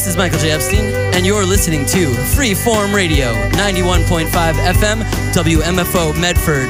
This is Michael J. Epstein, and you're listening to Freeform Radio, 91.5 FM, WMFO Medford.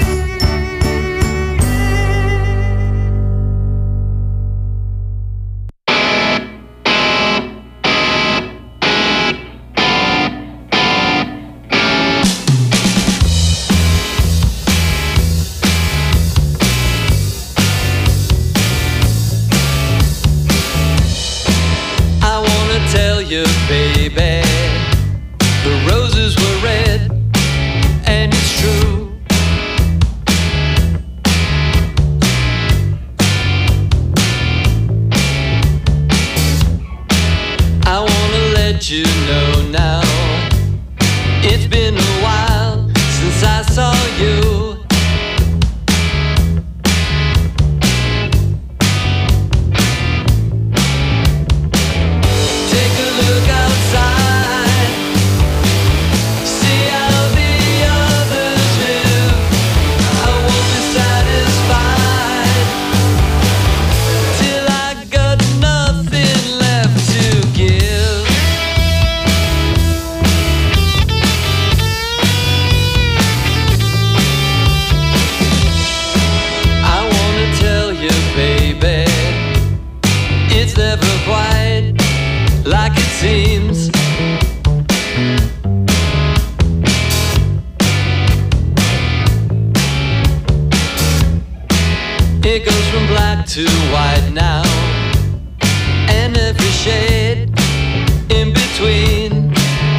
It goes from black to white now, and every shade in between.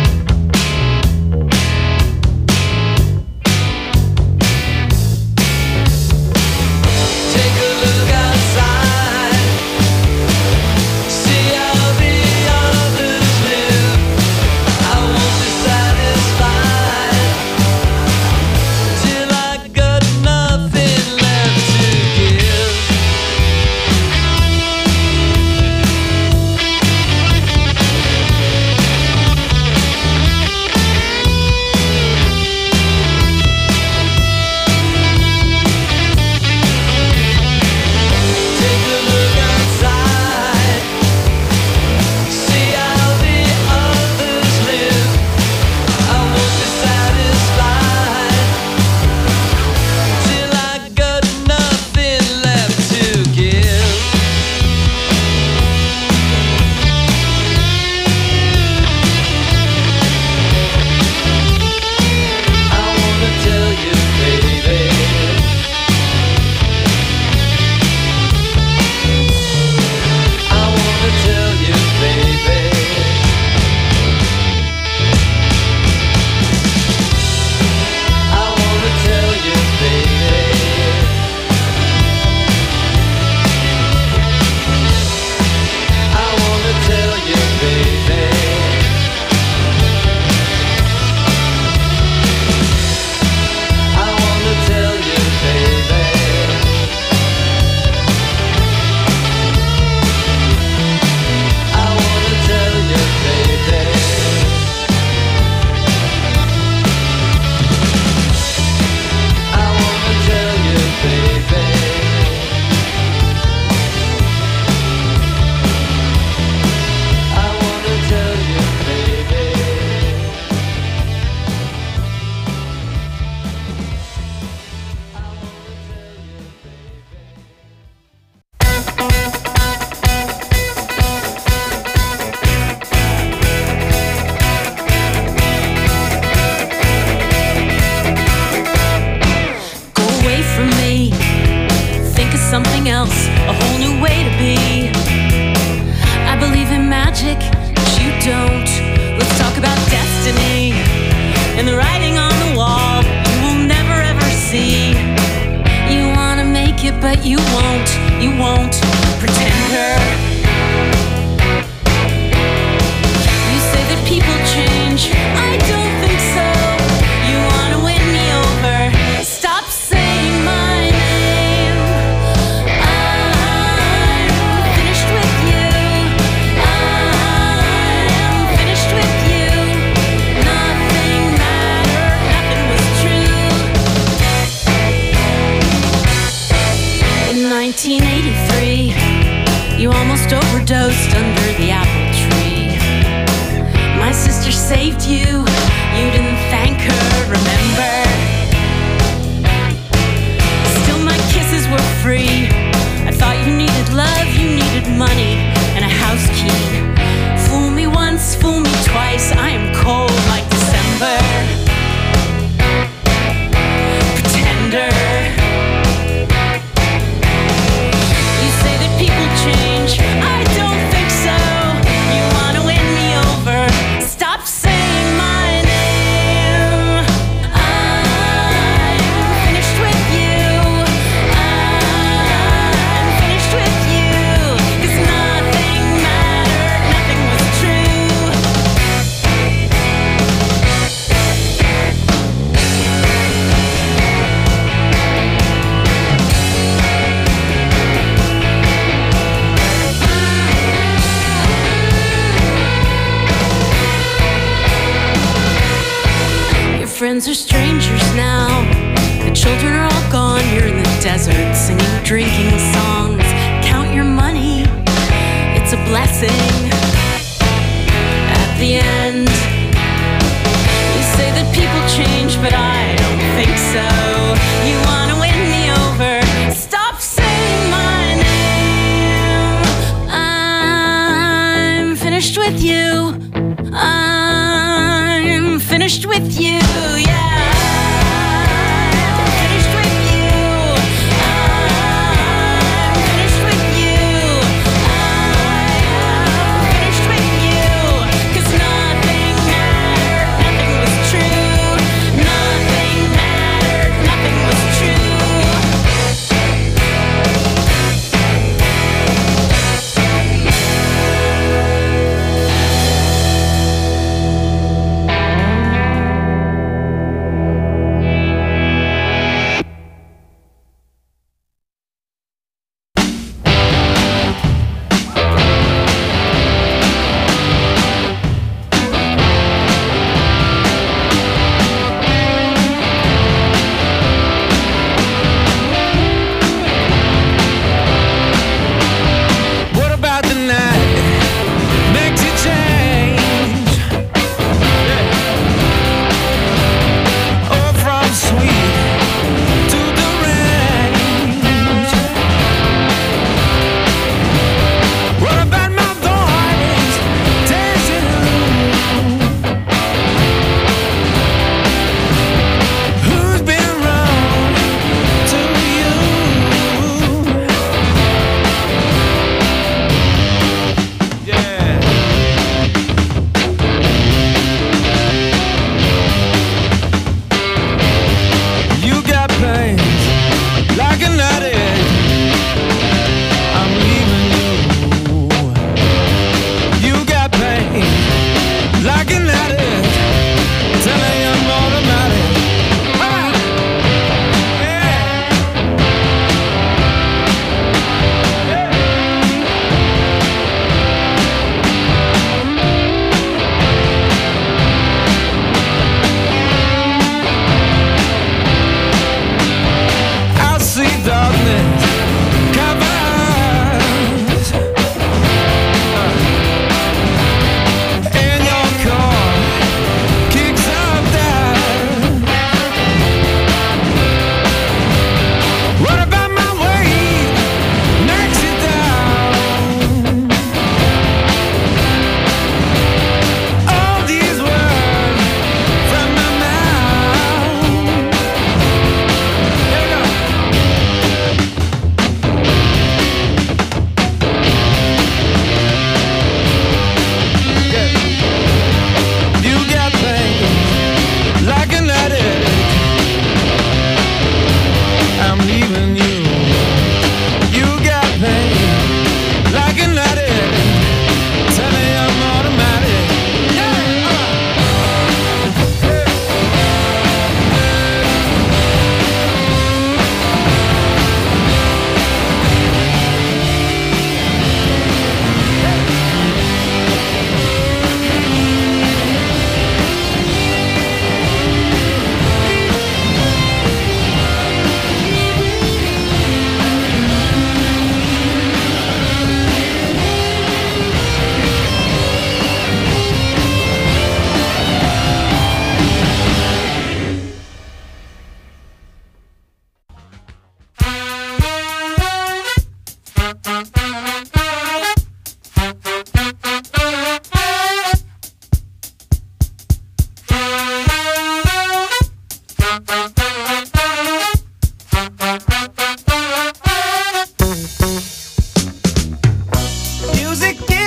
Take a look outside, see how the others live. I won't be satisfied till I got nothing left to give. Take a look outside, see how the others live. I won't be satisfied till I got nothing left to give. I wanna tell you, baby, I wanna tell you, baby, I wanna tell you, baby, I wanna tell you, baby, I wanna tell you, baby, I wanna tell you, baby, I wanna tell you, baby, I wanna tell you, baby. Go away from me. Think of something else, a whole new way to be. I believe in magic, but you don't. Let's talk about destiny and the writing on the wall you will never ever see. You wanna make it, but you won't. You won't. Pretender. You say that people change. I don't think so. You wanna win me over. Stop saying my name. I'm finished with you. I'm finished with you. Nothing mattered. Nothing was true. In 1983, you almost overdosed under the apple tree. sister saved you. You didn't thank her, remember? Still my kisses were free. I thought you needed love, you needed money, and a house key. Fool me once, fool me twice, I am cold like December. Pretender. You say that people change, I don't think so. You wanna win me over, stop saying my name. I'm finished with you. I'm finished with you. 'Cause nothing mattered, nothing was true. Your friends are strangers now. The children are all gone. You're in the desert singing drinking songs. Count your money, it's a blessing. At the end, you say that people change, but I don't think so. You wanna win me over, stop saying my name. I'm finished with you. I'm finished with you, yeah. I'm finished with you. I'm finished with you. I'm finished with you. 'Cause nothing mattered, nothing was true. Nothing mattered, nothing was true.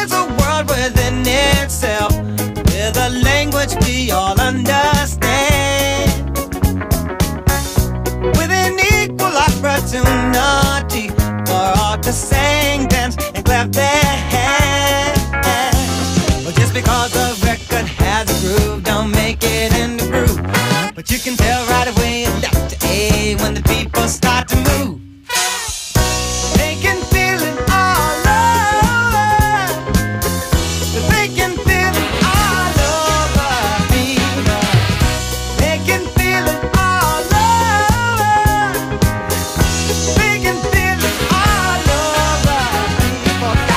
is a world within itself, with a language we all understand, with an equal opportunity for all to sing, dance, and clap their hands. But just because the record has a groove, don't make it in the groove. But you can tell right away left to A when the people start to move. They can feel it all over. They can feel it all over people. They can feel it all over. They can feel it all over people. Go!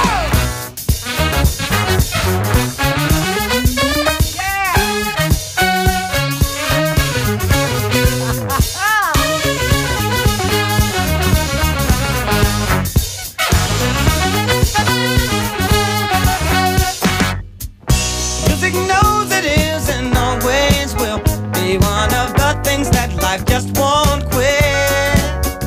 Music knows it is and always will be one of the things that life just won't quit.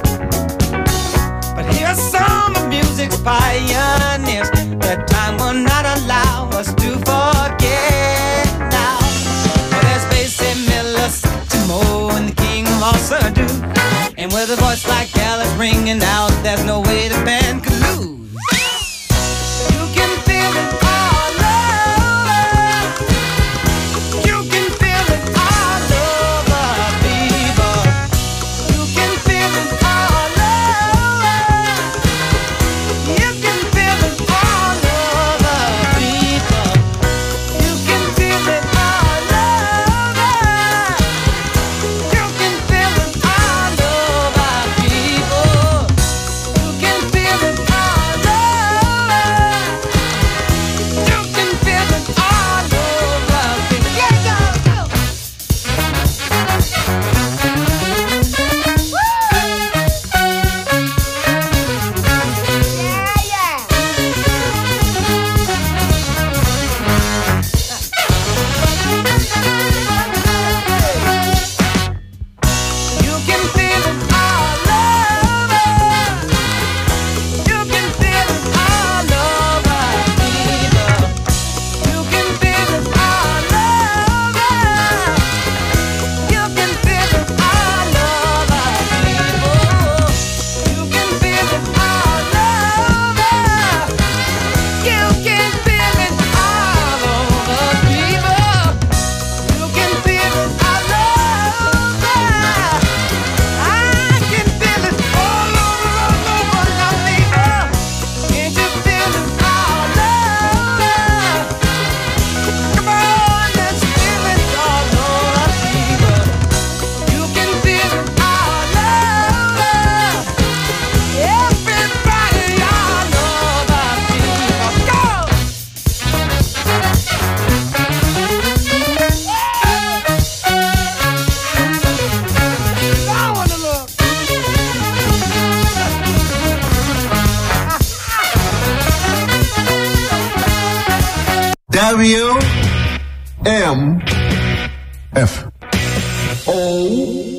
But here's some of music's pioneers that time will not allow us to forget now. Well, there's Basie Miller, Timo, and the King of also do. And with a voice like Alice ringing out, there's no way the band could lose. You can feel it all over. You can feel it all over, people. You can feel it all over. You can feel it all over, people. You can feel it all over. You can feel it all over, people. You can feel it all over. You can feel it all over, people. Yeah, go, go. You can feel it all over. You can feel it all over, people. You can feel it all over. You can feel it all over, people. You can feel it all over. You can feel it all over, people. You can feel it all over. I can feel it all over now, people. Can't you feel it all over? Come on, let's feel it all over, people. You can feel it all over. Everybody all over, people. Go! I wanna look. WMFO.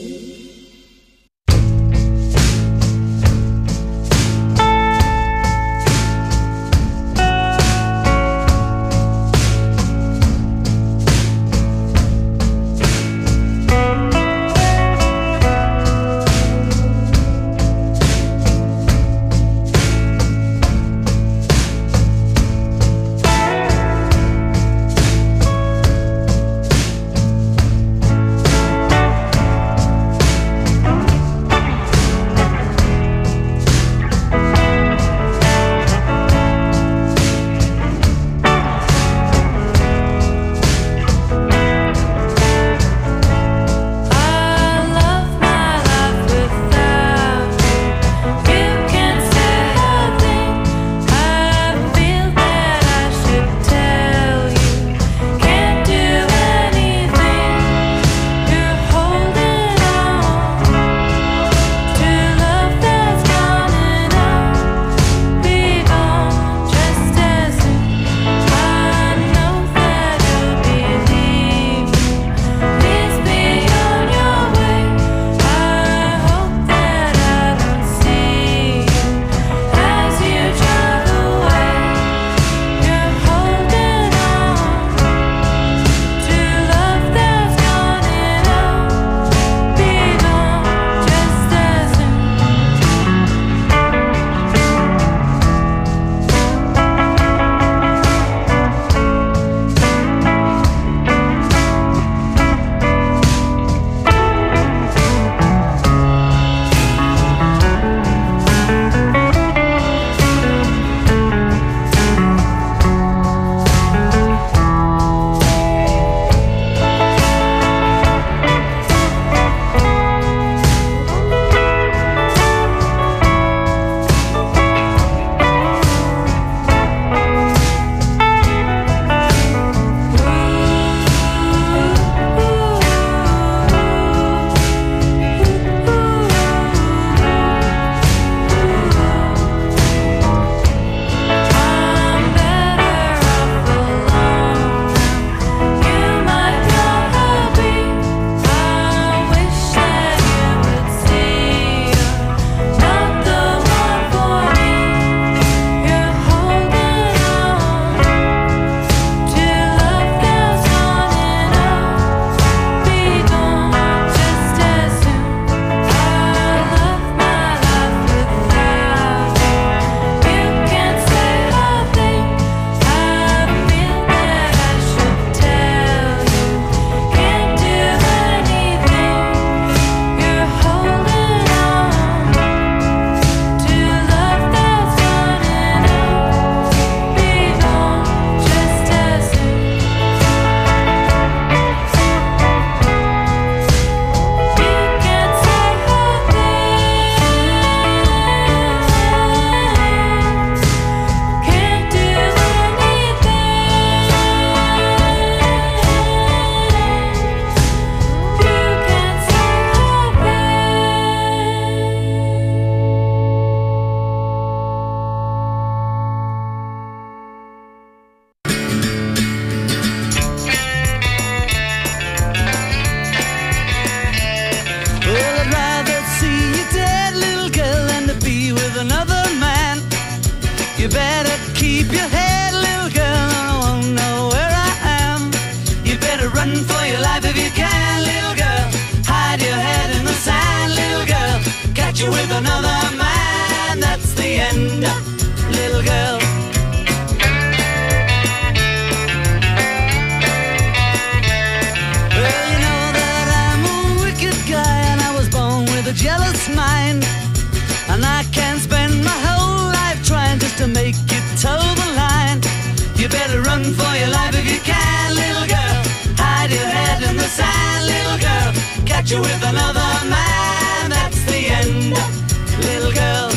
run for your life if you can, little girl. Hide your head in the sand, little girl. Catch you with another man, that's the end, little girl.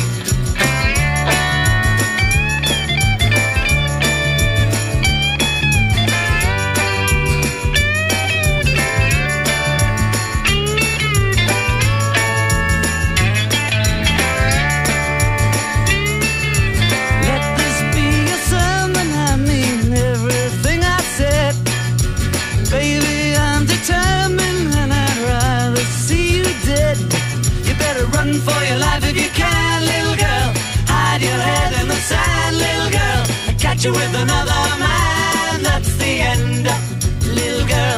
Run for your life if you can, little girl. Hide your head in the sand, little girl. Catch you with another man, that's the end, little girl.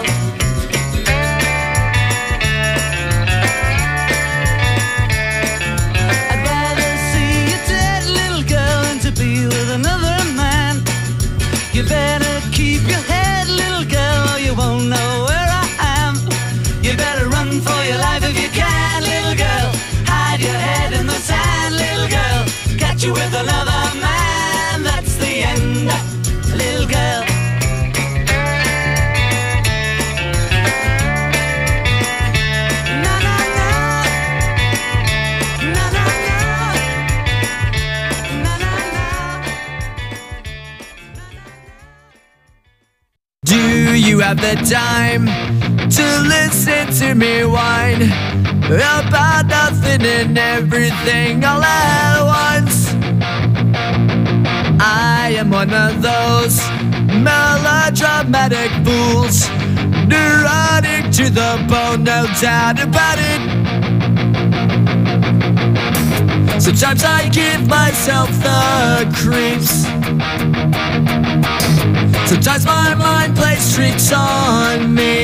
I'd rather see you dead, little girl, than to be with another man. You better keep your head, little girl, or you won't know where I am. You better run for your life if you can, little girl. Hide your head in the sand, little girl. Catch you with another man, that's the end, little girl. Na na na, na na na, na na na. Do you have the time to listen to me whine about nothing and everything all at once? I am one of those melodramatic fools, neurotic to the bone, no doubt about it. Sometimes I give myself the creeps. Sometimes my mind plays tricks on me.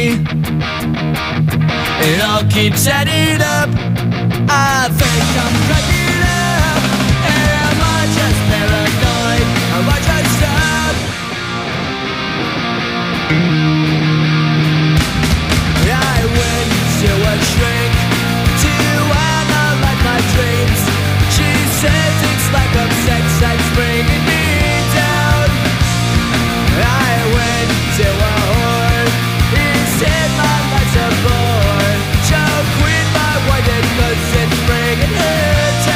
It all keeps adding up. I think I'm cracking up. Am I just paranoid? Am I just up? I went to a shrink to analyze my dreams. She says it's like I'm sex that's bringing me down. I went to a whore. He said my life's a bore. Choke with my white and cause it's bringing her down.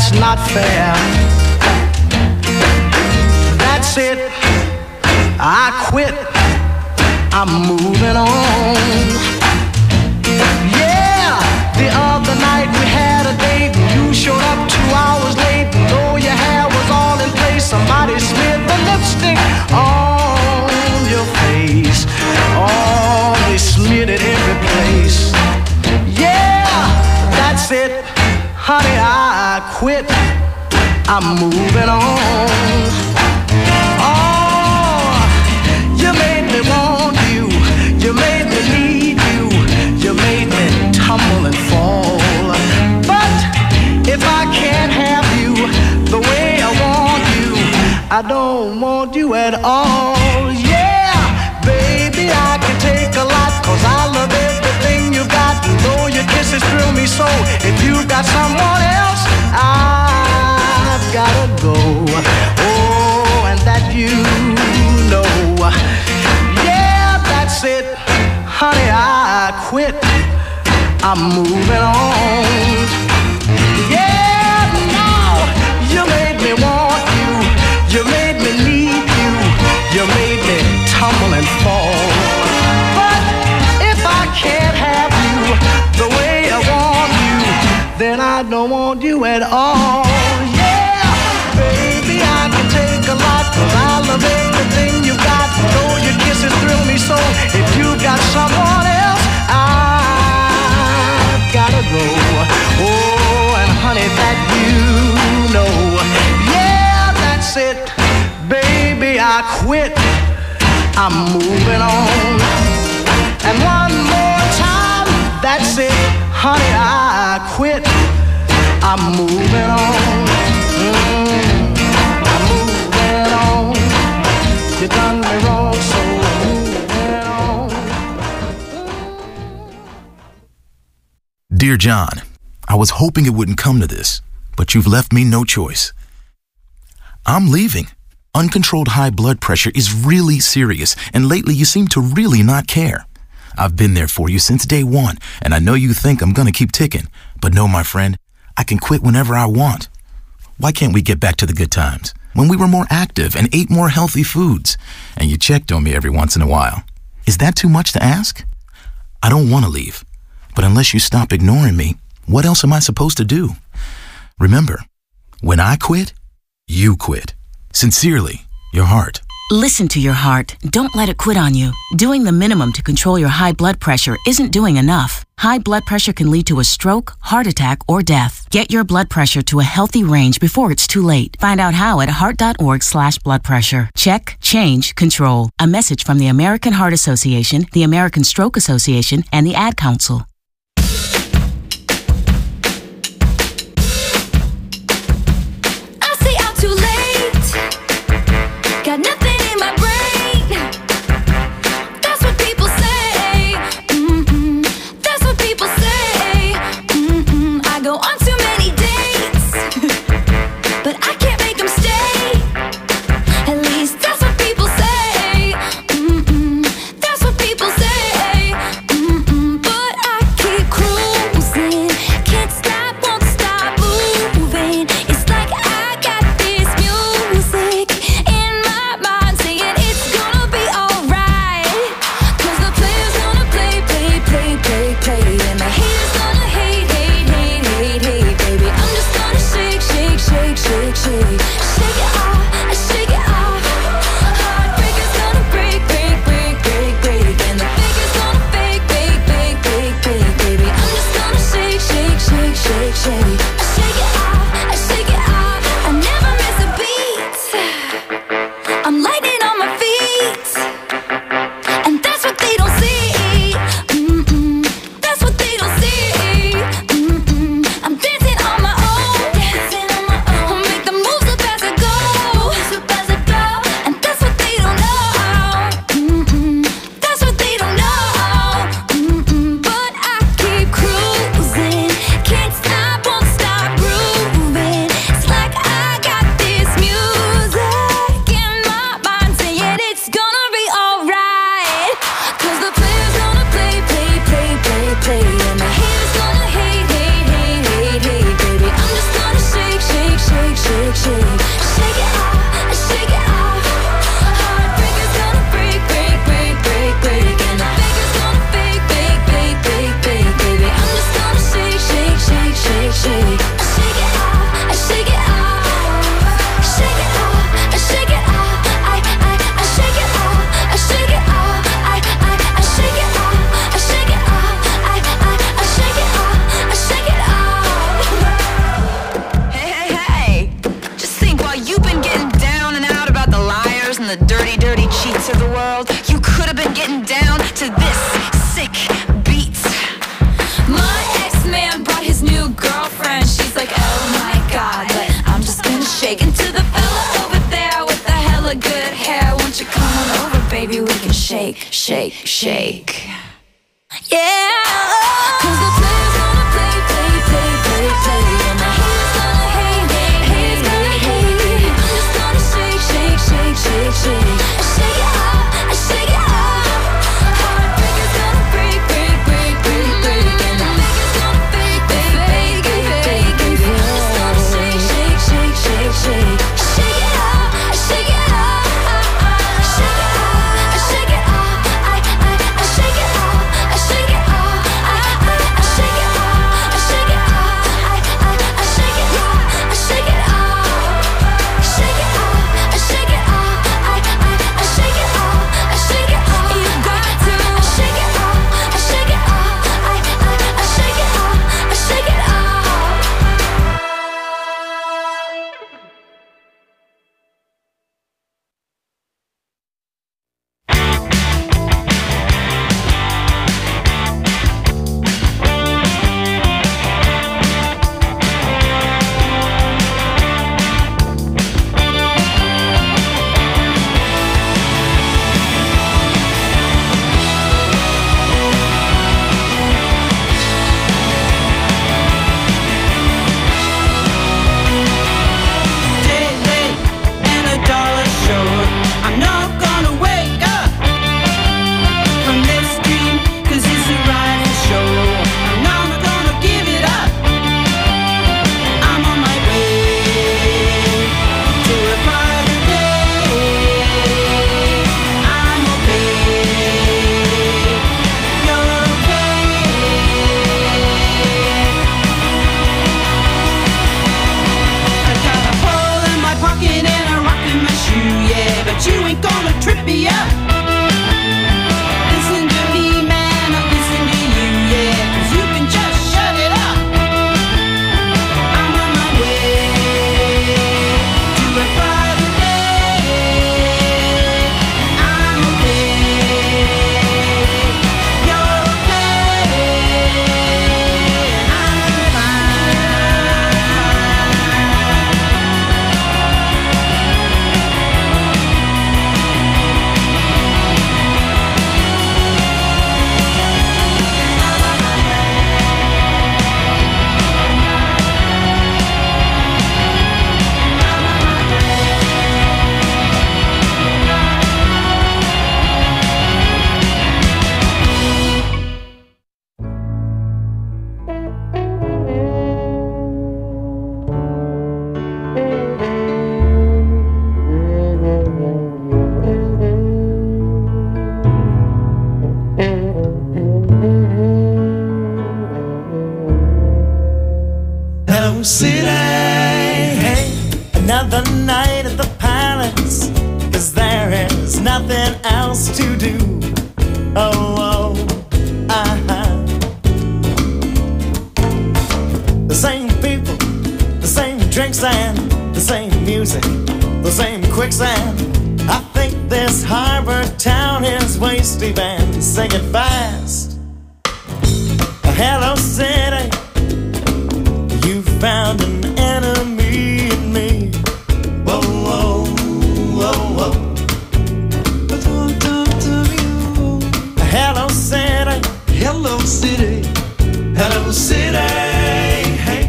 that's not fair. That's it, I quit, I'm moving on. Yeah, the other night we had a date, you showed up 2 hours late. Though your hair was all in place, somebody smeared the lipstick on your face. Oh, they smeared it every place. Yeah, that's it, honey, I quit, I'm moving on. Oh, you made me want you, you made me need you, you made me tumble and fall. But if I can't have you the way I want you, I don't want you at all. Yeah, baby, I can take a lot, 'cause I love everything you got. Though your kisses thrill me so, if you've got someone else, I've gotta go. Oh, and that you know. Yeah, that's it, honey, I quit, I'm moving on. Yeah, now you made me want you, you made me need you, you made me tumble and fall. But if I can't have you the way I want you, then I don't want you at all. Yeah, baby, I can take a lot, 'cause I love everything you got. Though your kisses thrill me so, if you got someone else, I've gotta go. Oh, and honey, that you know. Yeah, that's it, baby, I quit, I'm moving on. And one more time, that's it, honey, I quit, I'm moving on. I'm moving on. You done me wrong, so I'm moving on. Dear John, I was hoping it wouldn't come to this, but you've left me no choice. I'm leaving. Uncontrolled high blood pressure is really serious, and lately you seem to really not care. I've been there for you since day one, and I know you think I'm gonna keep ticking, but no, my friend, I can quit whenever I want. Why can't we get back to the good times, when we were more active and ate more healthy foods, and you checked on me every once in a while? Is that too much to ask? I don't want to leave, but unless you stop ignoring me, what else am I supposed to do? Remember, when I quit, you quit. Sincerely, your heart. Listen to your heart. Don't let it quit on you. Doing the minimum to control your high blood pressure isn't doing enough. High blood pressure can lead to a stroke, heart attack, or death. Get your blood pressure to a healthy range before it's too late. Find out how at heart.org/blood pressure. Check, change, control. A message from the American Heart Association, the American Stroke Association, and the Ad Council. Can't stop, won't stop, groove. shake, shake. Yeah, 'cause the player's gonna play, play, play, play, play. And the haters gonna hate, hate, haters gonna hate. I'm just gonna shake, shake, shake, shake, shake. I shake it off, I shake it off. Heartbreaker's gonna break, break, break, break, break. And the faker's gonna fake, fake, fake, fake, fake. I'm just gonna shake, shake, shake, shake, shake. I shake it off, I shake it off. I shake it off, I shake it off. I shake it off, I shake it off. I shake it off, I shake it off. I shake it off, I shake it off. Shake it off, I shake it off. I shake it off, I shake it off. You got to shake it off, I shake it off. I shake it off, I shake it off. City, hey, another night at the palace, 'cause there is nothing else to do. Oh, the same people, the same drinks and the same music, the same quicksand. I think this harbor town is way steep and sinking fast. Hello, city. You found an enemy in me. Whoa, whoa, whoa, whoa. Hello, city. Hello, city. Hello, city. Hey.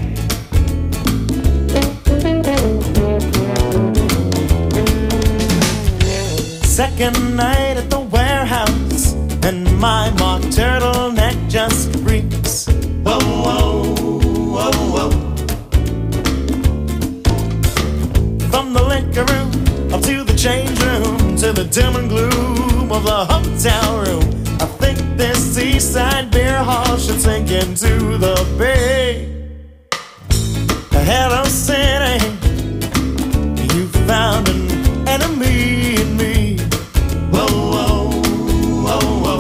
Second night at the warehouse, and my mock turtleneck just reeks. Whoa, whoa. Whoa, whoa. From the liquor room up to the change room, to the dim and gloom of the hotel room, I think this seaside beer hall should sink into the bay. Hello, city. You found an enemy in me. Whoa, whoa, whoa, whoa.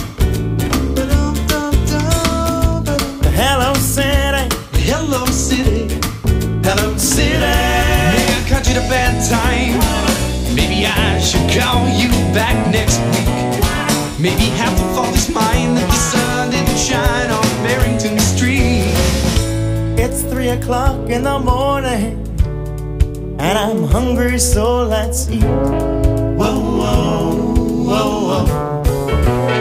Hello, city. Hello, city. Hello, city. Maybe I caught you at a bad time. Maybe I should call you back next week. Maybe half the fault is mine that the sun didn't shine on Barrington Street. It's 3 o'clock in the morning, and I'm hungry, so let's eat. Whoa, whoa, whoa, whoa.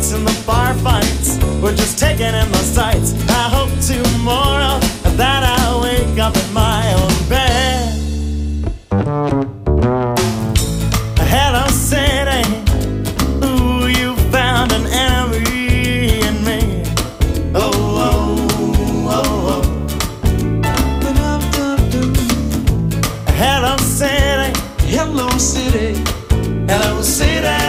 fights and the bar fights. We're just taking in the sights. I hope tomorrow that I wake up in my own bed. Hello city, ooh, you found an enemy in me. Oh, oh, oh, oh. Hello city, hello city, hello city.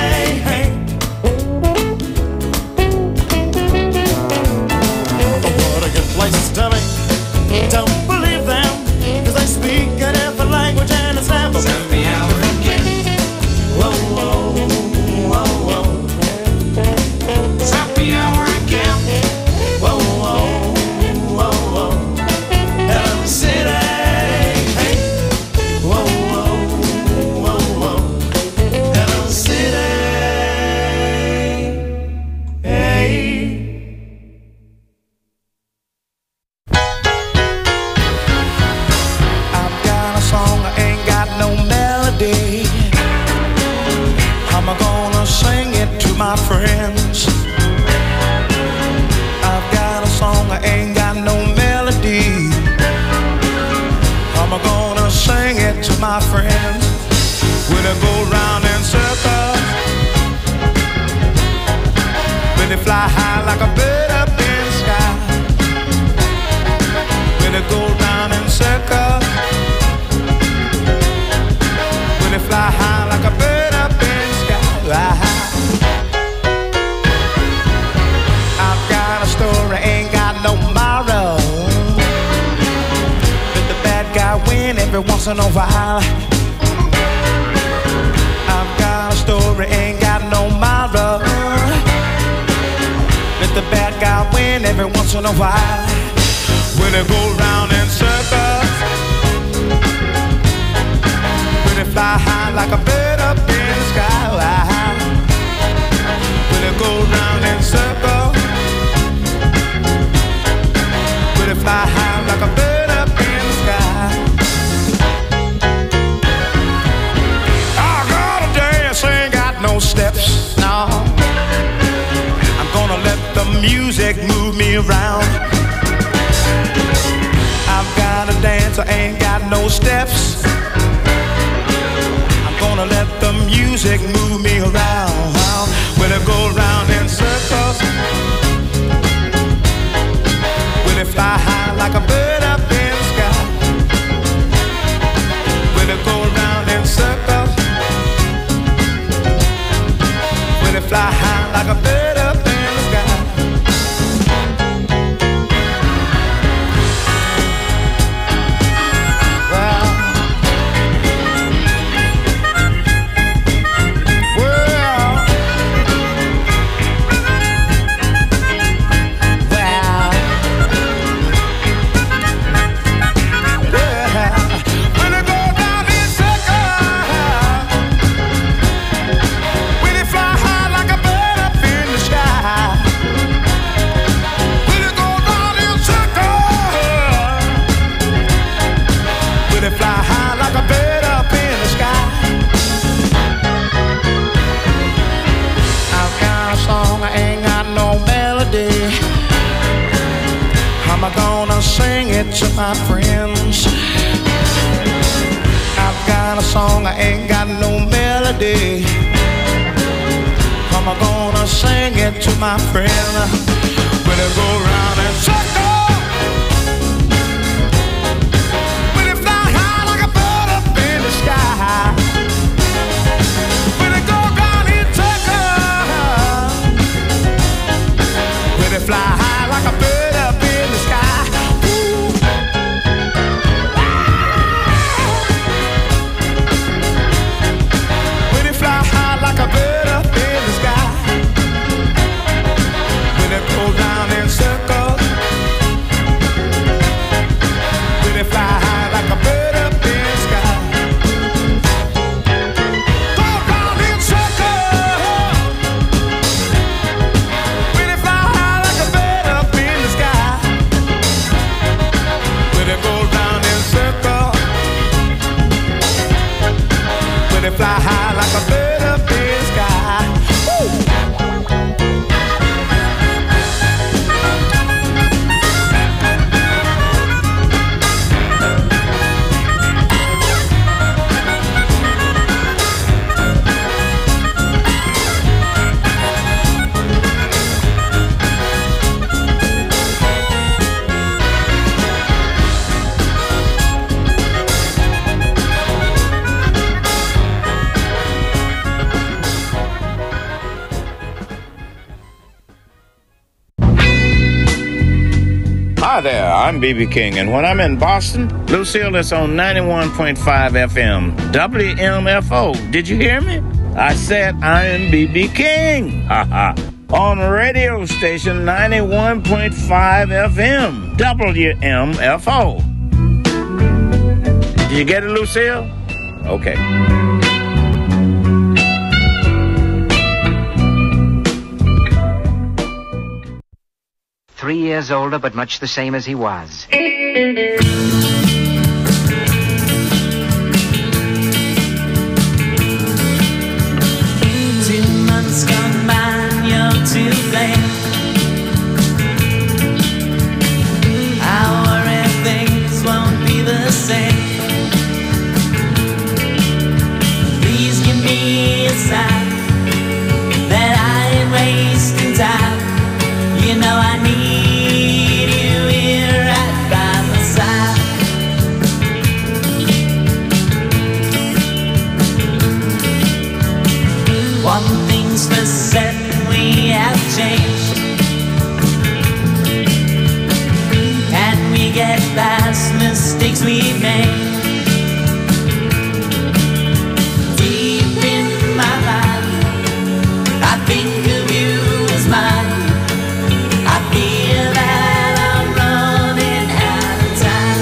Places to me, don't believe them, 'cause they speak a different language and it's never been me out again. Whoa, whoa, whoa, whoa. Happy hour again. Whoa, whoa, whoa, whoa. Hello city. Hey. Whoa, whoa, whoa, whoa. Hello city. Hey. My friends, I've got a song, I ain't got no melody. I'm gonna sing it to my friends. When I go round in circles, when they fly high like a bird up in the sky. When I go round in circles, when they fly high like a bird up in the sky. Story ain't got no moral. Let the bad guy win every once in a while. I've got a story, ain't got no moral. Let the bad guy win every once in a while. When they go round in circles, when they fly high like a bird up in the sky. When they go round in circles, they fly high like a bird up in the sky. I gotta dance, ain't got no steps, no. I'm gonna let the music move me around. I've gotta dance, I ain't got no steps. I'm gonna let the music move me around. When I go round in circles, when they fly high like a bird up in the sky. When they go round in circles, when they fly high like a bird up in the sky. I'm gonna sing it to my friends. I've got a song, I ain't got no melody. I'm gonna sing it to my friends. When I go round in circles, when it fly high like a bird up in the sky. When it go round in circles, when it fly high like a bird up in the sky. When it fly high like a bird up in the sky. When it go round in circles, Hi there, I'm B.B. King, and when I'm in Boston, Lucille is on 91.5 FM, WMFO. Did you hear me? I said I am B.B. King. On radio station 91.5 FM, WMFO. Did you get it, Lucille? Okay. 3 years older, but much the same as he was. 2 months gone by, you're too late. I worry things won't be the same. Please give me a sign that I ain't wasting time. You know I need you here right by my side. One thing's for certain, we have changed. Can we get past mistakes we've made? Deep in my mind, I think of you as mine. I feel that I'm running out of time.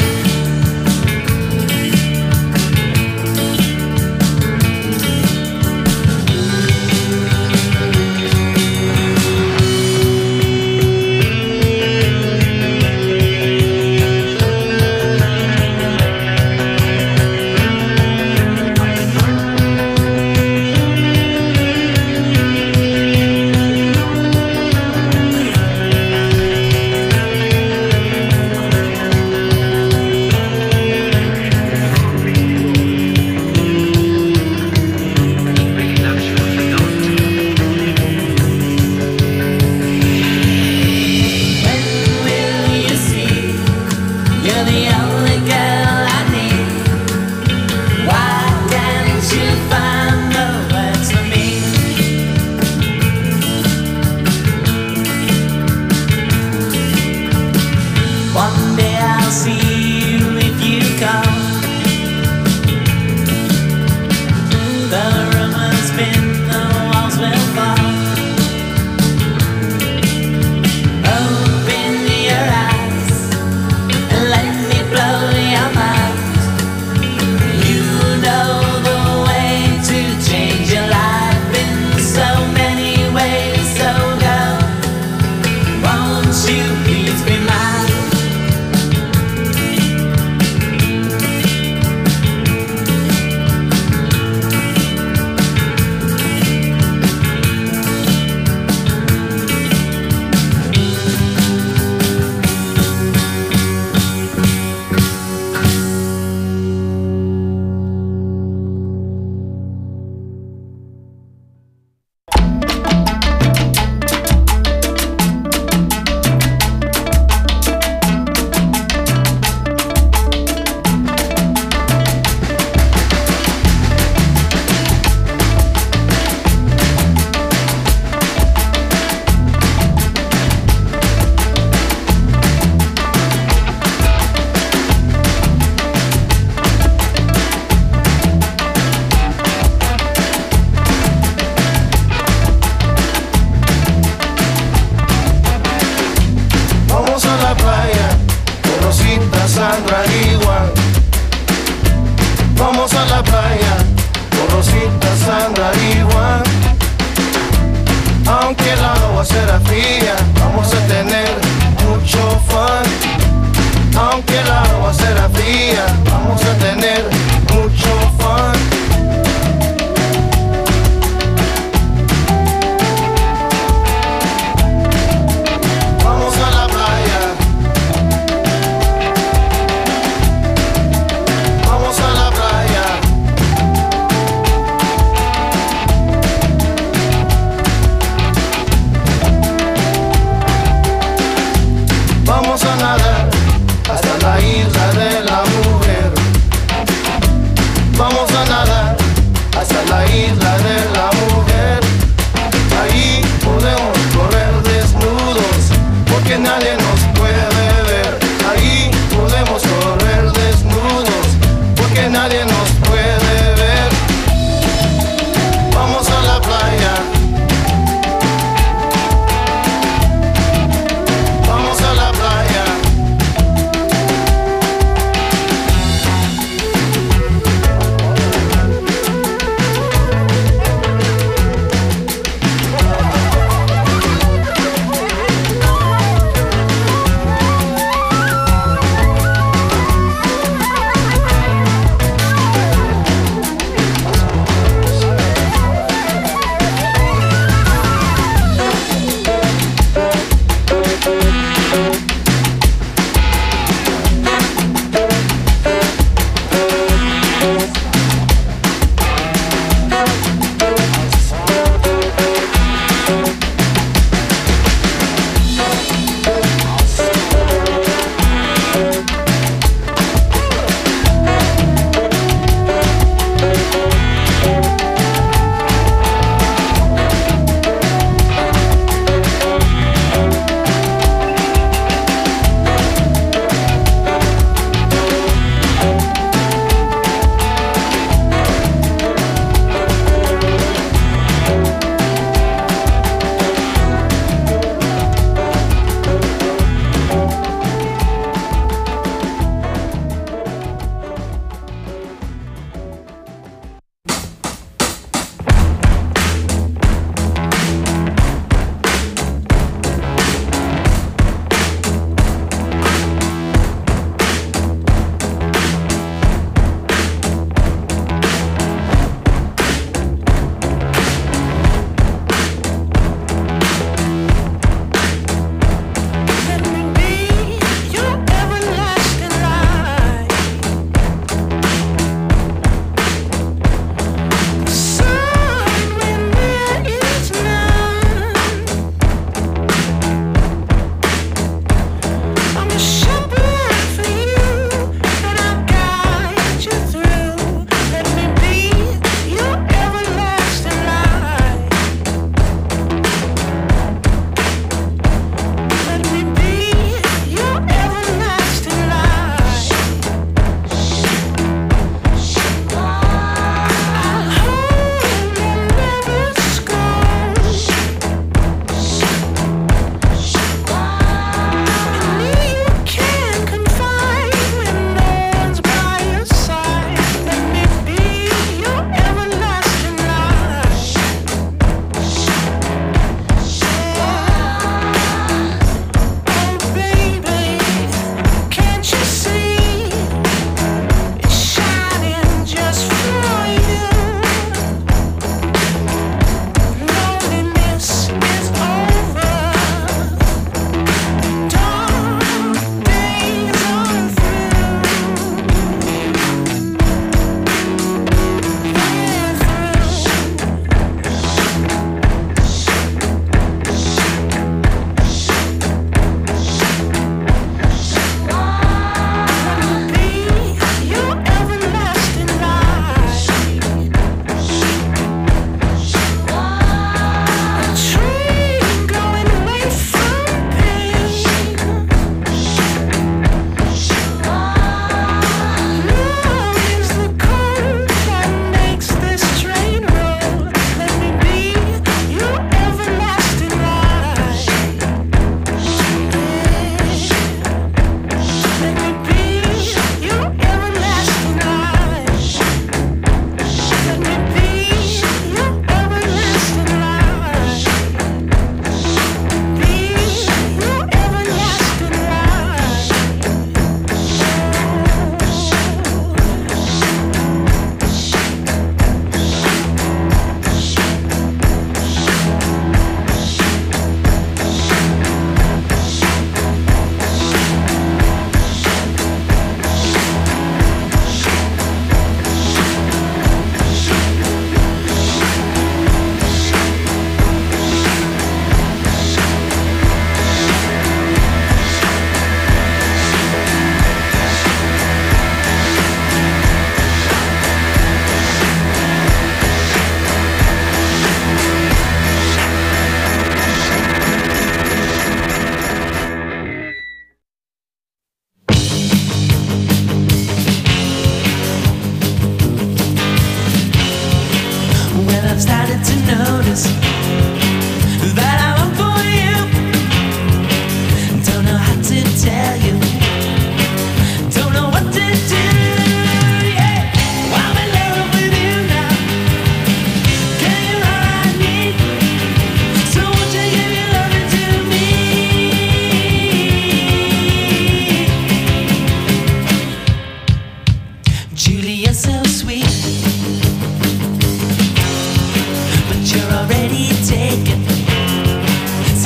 Vamos a nadar hasta la isla de la mujer.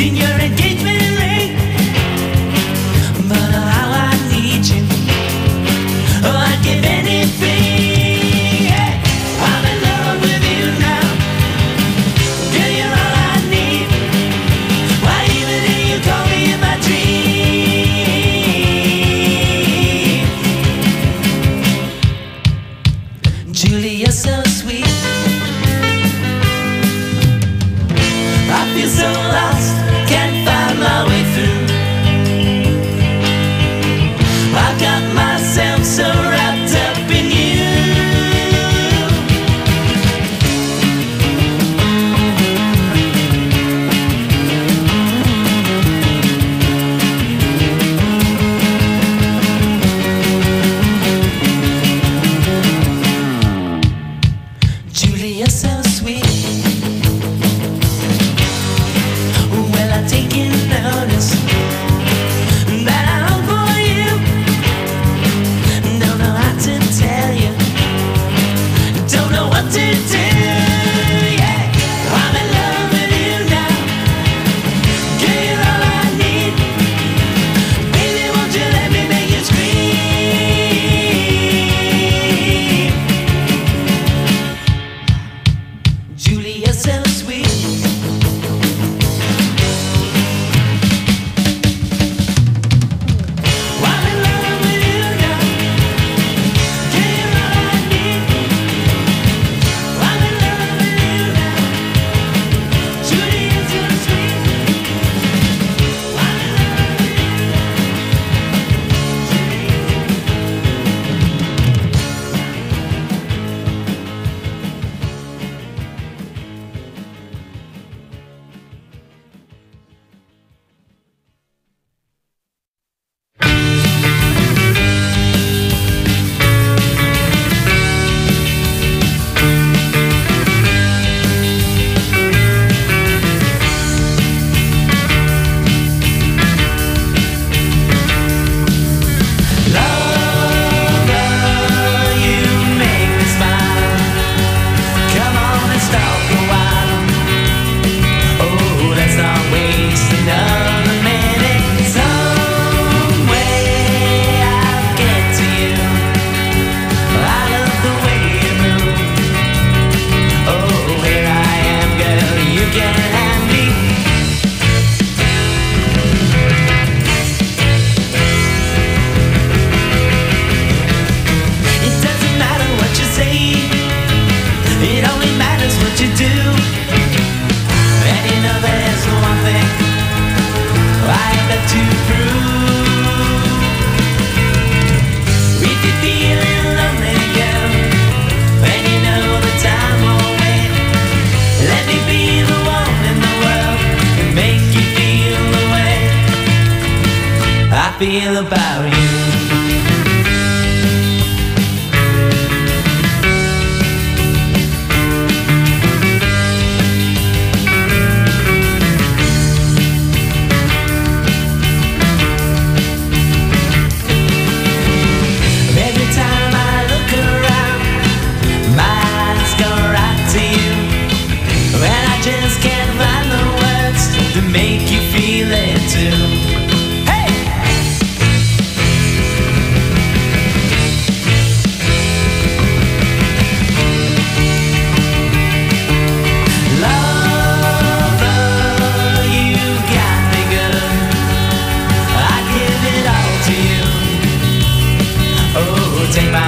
seen your engagement ring, but how I need you. Oh, I'd give anything. Yeah, I'm in love with you now. Girl, you're all I need. Why even did you call me in my dream? Julie, you're so sweet. I feel so lost, can't find my way through. I got myself so wrapped up in you. Julie, you're so sweet. Well, I've taken notice that I long for you. Don't know how to tell you. Don't know what to do. Yeah, I'm in love with you now. Girl, you're all I need. Baby, won't you let me make you scream? Julie, you're so sweet. I'm in love with you now. Girl, you're all I need. I'm in love with you now. Julie, you're so sweet. I'm in love with you feel about you. Every time I look around, my eyes go right to you, and I just can't find the words to make you feel it too. Take my